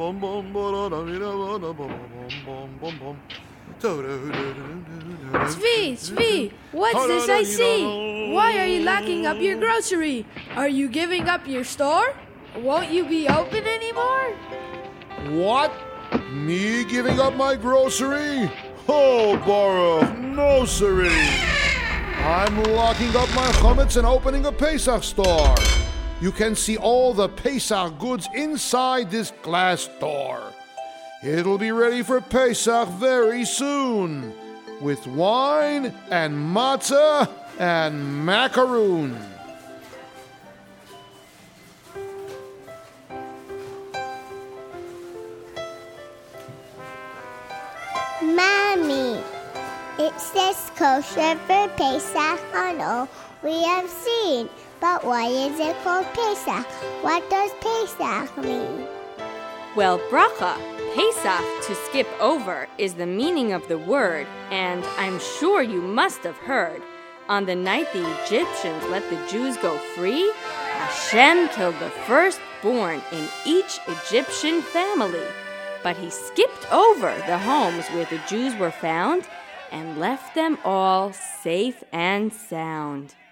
Zvi, what's this I see? Why are you locking up your grocery? Are you giving up your store? Won't you be open anymore? What? Me giving up my grocery? Oh, Baruch, no siree. I'm locking up my chametz and opening a Pesach store. You can see all the Pesach goods inside this glass door. It'll be ready for Pesach very soon, with wine and matzah and macaroon. Mommy, it says kosher for Pesach on all we have seen. But why is it called Pesach? What does Pesach mean? Well, bracha, Pesach, to skip over, is the meaning of the word, and I'm sure you must have heard. On the night the Egyptians let the Jews go free, Hashem killed the firstborn in each Egyptian family. But he skipped over the homes where the Jews were found and left them all safe and sound.